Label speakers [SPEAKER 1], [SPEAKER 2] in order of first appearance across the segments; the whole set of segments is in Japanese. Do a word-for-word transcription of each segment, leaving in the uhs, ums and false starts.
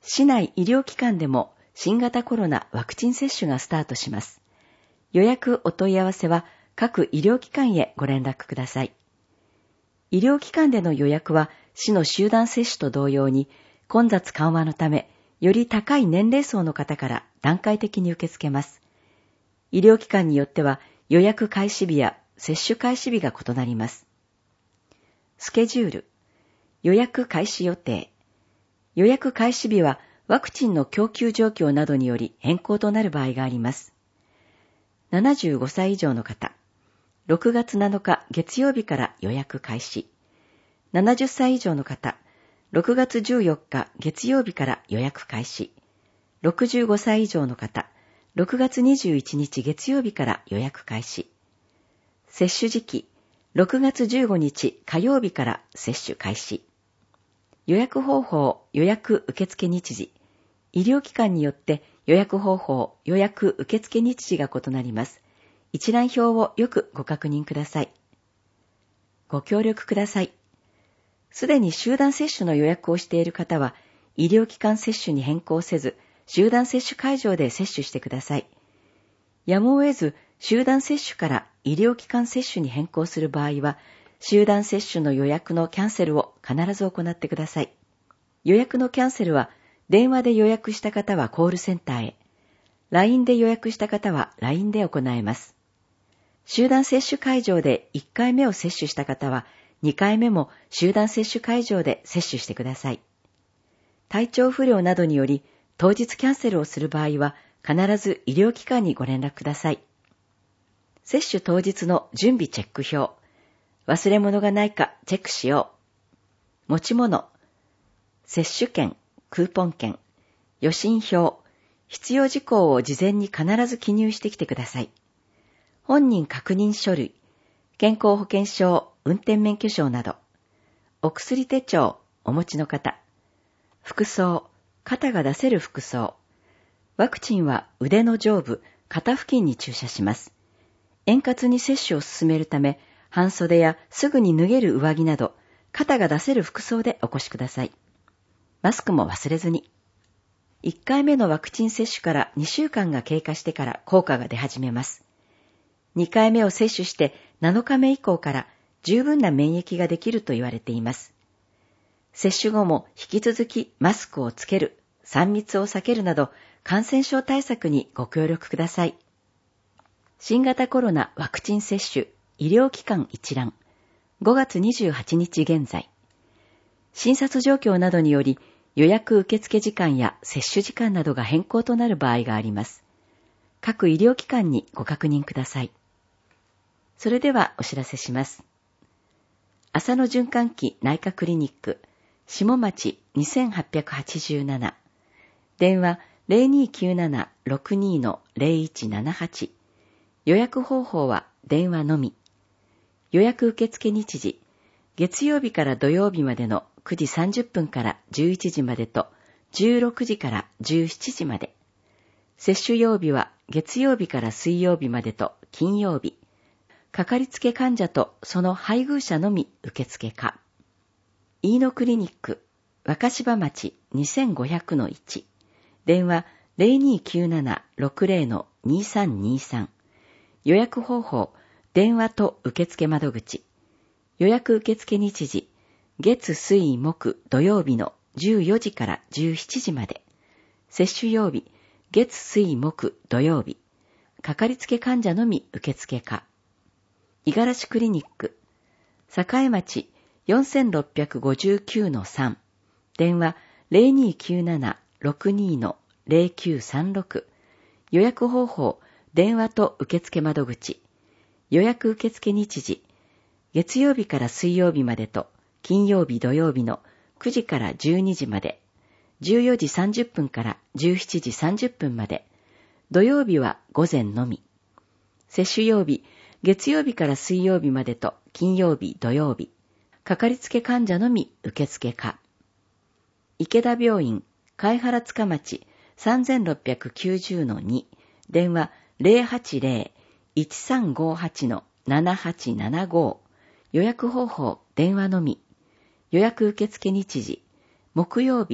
[SPEAKER 1] 市内医療機関でも新型コロナワクチン接種がスタートします。予約お問い合わせは各医療機関へご連絡ください。医療機関での予約は市の集団接種と同様に混雑緩和のため、より高い年齢層の方から段階的に受け付けます。医療機関によっては予約開始日や接種開始日が異なります。スケジュール、予約開始予定。予約開始日はワクチンの供給状況などにより変更となる場合があります。ななじゅうごさい以上の方、ろくがつなのか月曜日から予約開始。ななじゅっさい以上の方、ろくがつじゅうよっか月曜日から予約開始。ろくじゅうごさい以上の方、ろくがつにじゅういちにち月曜日から予約開始。接種時期、ろくがつじゅうごにち火曜日から接種開始。予約方法、予約受付日時。医療機関によって予約方法、予約受付日時が異なります。一覧表をよくご確認ください。ご協力ください。すでに集団接種の予約をしている方は、医療機関接種に変更せず、集団接種会場で接種してください。やむを得ず、集団接種から医療機関接種に変更する場合は、集団接種の予約のキャンセルを必ず行ってください。予約のキャンセルは、電話で予約した方はコールセンターへ、ライン で予約した方は ライン で行えます。集団接種会場でいっかいめを接種した方は、にかいめも集団接種会場で接種してください。体調不良などにより当日キャンセルをする場合は必ず医療機関にご連絡ください。接種当日の準備チェック表。忘れ物がないかチェックしよう。持ち物。接種券、クーポン券、予診票、必要事項を事前に必ず記入してきてください。本人確認書類、健康保険証、運転免許証など、お薬手帳お持ちの方、服装、肩が出せる服装、ワクチンは腕の上部、肩付近に注射します。円滑に接種を進めるため、半袖やすぐに脱げる上着など、肩が出せる服装でお越しください。マスクも忘れずに。いっかいめのワクチン接種からにしゅうかんが経過してから効果が出始めます。にかいめを接種してなのかめ以降から十分な免疫ができると言われています。接種後も引き続きマスクをつける、さん密を避けるなど感染症対策にご協力ください。新型コロナワクチン接種医療機関一覧ごがつにじゅうはちにち現在。診察状況などにより予約受付時間や接種時間などが変更となる場合があります。各医療機関にご確認ください。それではお知らせします。浅野循環器内科クリニック下町 にせんはっぴゃくはちじゅうなな 電話 ゼロにきゅうなな ろくに ゼロいちななはち 予約方法は電話のみ。予約受付日時月曜日から土曜日までのくじさんじゅっぷんからじゅういちじまでとじゅうろくじからじゅうしちじまで。接種曜日は月曜日から水曜日までと金曜日。かかりつけ患者とその配偶者のみ受付可。飯野クリニック若柴町 にせんごひゃくのいち 電話 ゼロにきゅうなな ろくゼロ にさんにさん 予約方法電話と受付窓口。予約受付日時月水木土曜日のじゅうよじからじゅうしちじまで。接種曜日月水木土曜日。かかりつけ患者のみ受付可。五十嵐クリニック栄町 よんせんろっぴゃくごじゅうきゅうのさん 電話 ゼロにきゅうなな ろくに ゼロきゅうさんろく 予約方法電話と受付窓口。予約受付日時月曜日から水曜日までと金曜日土曜日のくじからじゅうにじまで、じゅうよじさんじゅっぷんからじゅうしちじさんじゅっぷんまで、土曜日は午前のみ。接種曜日月曜日から水曜日までと金曜日土曜日。かかりつけ患者のみ受付可。池田病院貝原塚町 さんぜんろっぴゃくきゅうじゅうのに 電話 ゼロはちゼロ いちさんごはち ななはちななご 予約方法電話のみ。予約受付日時木曜日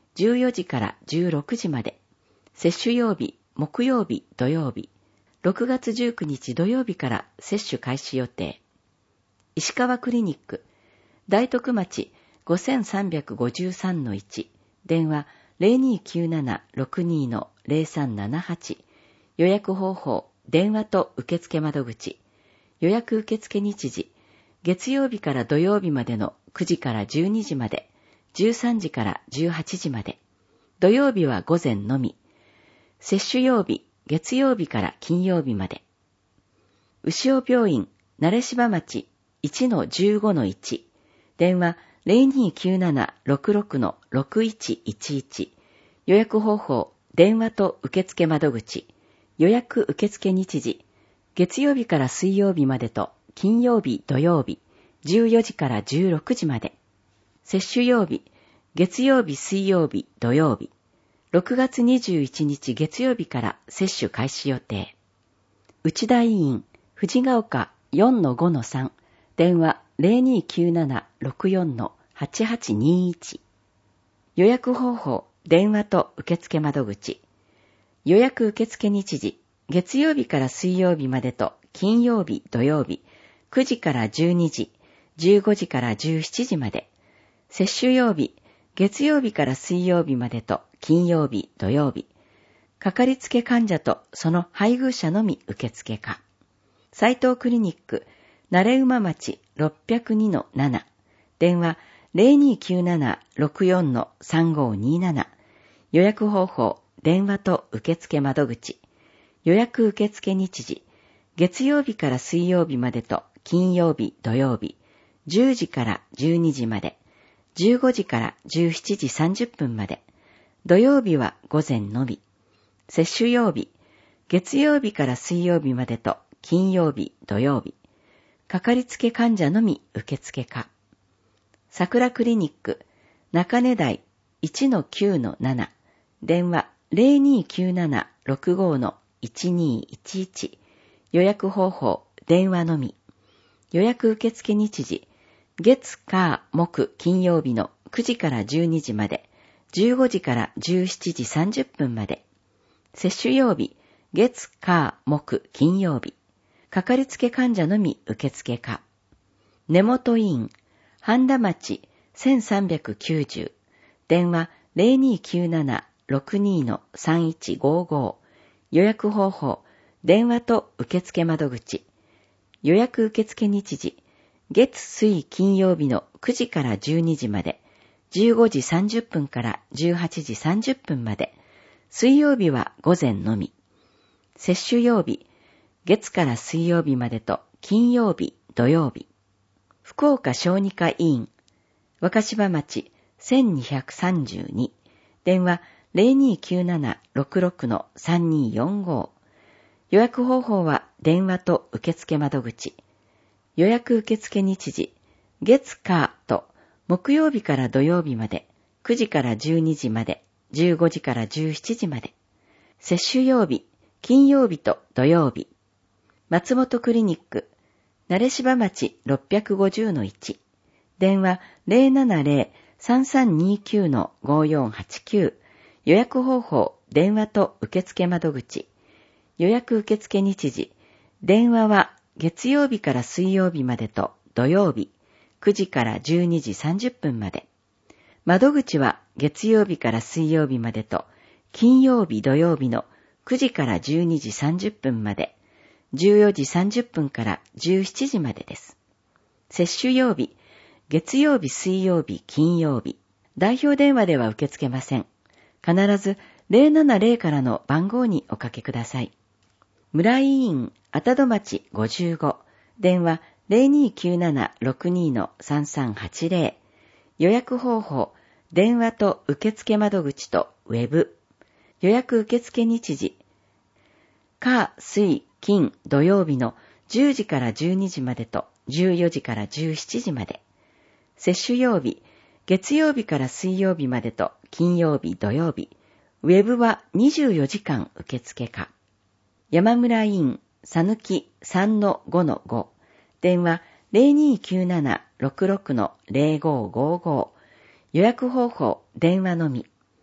[SPEAKER 1] じゅうよじからじゅうろくじまで。接種曜日、木曜日、土曜日。ろくがつじゅうくにち土曜日から接種開始予定。石川クリニック、大徳町 ごさんごさんのいち、電話 ゼロにきゅうななろくにのゼロさんななはち、予約方法、電話と受付窓口。予約受付日時、月曜日から土曜日までのくじからじゅうにじまで、じゅうさんじからじゅうはちじまで。土曜日は午前のみ。接種曜日、月曜日から金曜日まで。牛尾病院、慣芝町 いちのじゅうごのいち、電話 ゼロにきゅうななろくろくのろくいちいちいち、予約方法、電話と受付窓口。予約受付日時、月曜日から水曜日までと金曜日土曜日、じゅうよじからじゅうろくじまで。接種曜日、月曜日水曜日土曜日。ろくがつにじゅういちにち月曜日から接種開始予定。内田医院、藤ヶ丘 よんのごのさん、電話 ゼロにきゅうななろくよんのはちはちにいち。予約方法、電話と受付窓口。予約受付日時、月曜日から水曜日までと金曜日土曜日、くじからじゅうにじ、じゅうごじからじゅうしちじまで。接種曜日、月曜日から水曜日までと金曜日土曜日。かかりつけ患者とその配偶者のみ受付可。斉藤クリニック、慣馬町 ろっぴゃくにのなな、電話 ゼロにきゅうななろくよんのさんごになな。予約方法、電話と受付窓口。予約受付日時、月曜日から水曜日までと金曜日土曜日、じゅうじからじゅうにじまで、じゅうごじからじゅうしちじさんじゅっぷんまで。土曜日は午前のみ。接種曜日、月曜日から水曜日までと金曜日土曜日。かかりつけ患者のみ受付可。桜クリニック、中根台 いちのきゅうのなな、電話 ゼロにきゅうななろくごのいちにいちいち。予約方法、電話のみ。予約受付日時、月、火、木、金曜日のくじからじゅうにじまで、じゅうごじからじゅうしちじさんじゅっぷんまで。接種曜日、月、火、木、金曜日。かかりつけ患者のみ受付可。根本医院、半田町 せんさんびゃくきゅうじゅう、電話 ゼロにきゅうななろくにのさんいちごご。予約方法、電話と受付窓口。予約受付日時、月水金曜日のくじからじゅうにじまで、じゅうごじさんじゅっぷんからじゅうはちじさんじゅっぷんまで。水曜日は午前のみ。接種曜日、月から水曜日までと金曜日土曜日。福岡小児科医院、若柴町 せんにひゃくさんじゅうに、電話 ゼロにきゅうななろくろくのさんによんご。予約方法は電話と受付窓口。予約受付日時、月火と木曜日から土曜日まで、くじからじゅうにじまで、じゅうごじからじゅうしちじまで。接種曜日、金曜日と土曜日。松本クリニック、慣芝町 ろっぴゃくごじゅうのいち、電話 ゼロななゼロさんさんにきゅうのごよんはちきゅう。予約方法、電話と受付窓口。予約受付日時、電話は月曜日から水曜日までと土曜日、くじからじゅうにじさんじゅっぷんまで。窓口は月曜日から水曜日までと金曜日土曜日のくじからじゅうにじさんじゅっぷんまで、じゅうよじさんじゅっぷんからじゅうしちじまでです。接種曜日、月曜日水曜日金曜日。代表電話では受け付けません。必ずゼロななゼロからの番号におかけください。村井医院、あたど町ごじゅうご、電話 ゼロにきゅうななろくにのさんさんはちゼロ。予約方法、電話と受付窓口とウェブ。予約受付日時、火、水、金、土曜日のじゅうじからじゅうにじまでとじゅうよじからじゅうしちじまで。接種曜日、月曜日から水曜日までと金曜日土曜日。ウェブはにじゅうよじかん受付可。山村医院、さぬき さんのごのご、電話 ゼロにきゅうななろくろくのゼロごごご。予約方法、電話のみ。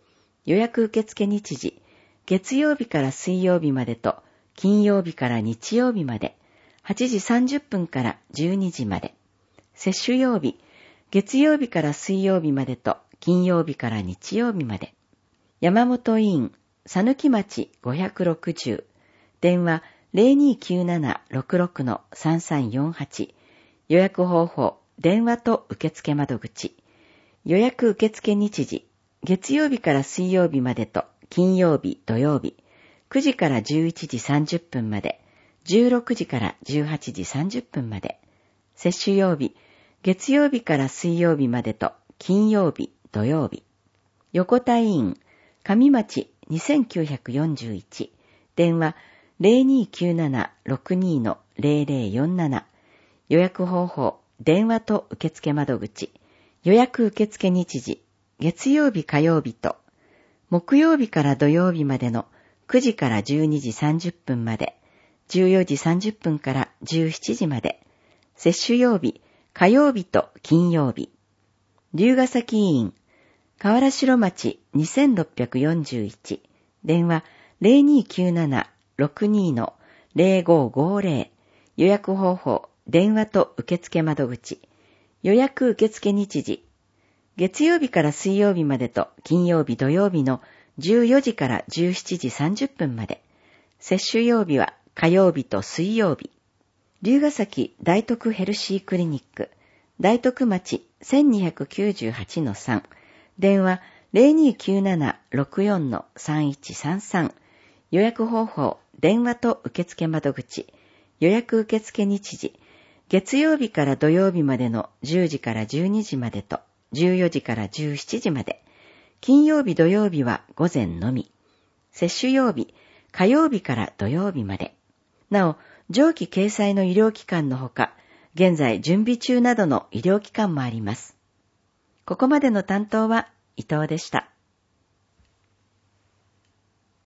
[SPEAKER 1] 予約受付日時、月曜日から水曜日までと、金曜日から日曜日まで、はちじさんじゅっぷんからじゅうにじまで。接種曜日、月曜日から水曜日までと、金曜日から日曜日まで。山本医院、佐貫町ごひゃくろくじゅう、電話 ゼロにーきゅうなな ろくろく さんさんよんはち、予約方法、電話と受付窓口。予約受付日時、月曜日から水曜日までと、金曜日、土曜日、くじからじゅういちじさんじゅっぷんまで、じゅうろくじからじゅうはちじさんじゅっぷんまで。接種曜日、月曜日から水曜日までと、金曜日、土曜日。横田医院、上町にせんきゅうひゃくよんじゅういち、電話 ゼロにーきゅうなな ろくにー ゼロゼロよんなな、予約方法、電話と受付窓口。予約受付日時、月曜日火曜日と、木曜日から土曜日までのくじからじゅうにじさんじゅっぷんまで、じゅうよじさんじゅっぷんからじゅうしちじまで、接種曜日、火曜日と金曜日。龍ヶ崎医院、河原城町にせんろっぴゃくよんじゅういち、電話 ゼロにーきゅうなな ろくにー ゼロごごゼロ、予約方法、電話と受付窓口。予約受付日時、月曜日から水曜日までと金曜日土曜日のじゅうよじからじゅうしちじさんじゅっぷんまで。接種曜日は火曜日と水曜日。龍ヶ崎大徳ヘルシークリニック、大徳町 せんにひゃくきゅうじゅうはちのさん、電話 ゼロにーきゅうなな ろくよん さんいちさんさん、予約方法、電話と受付窓口。予約受付日時、月曜日から土曜日までのじゅうじからじゅうにじまでとじゅうよじからじゅうしちじまで。金曜日土曜日は午前のみ。接種曜日、火曜日から土曜日まで。なお、上記掲載の医療機関のほか、現在準備中などの医療機関もあります。ここまでの担当は伊藤でした。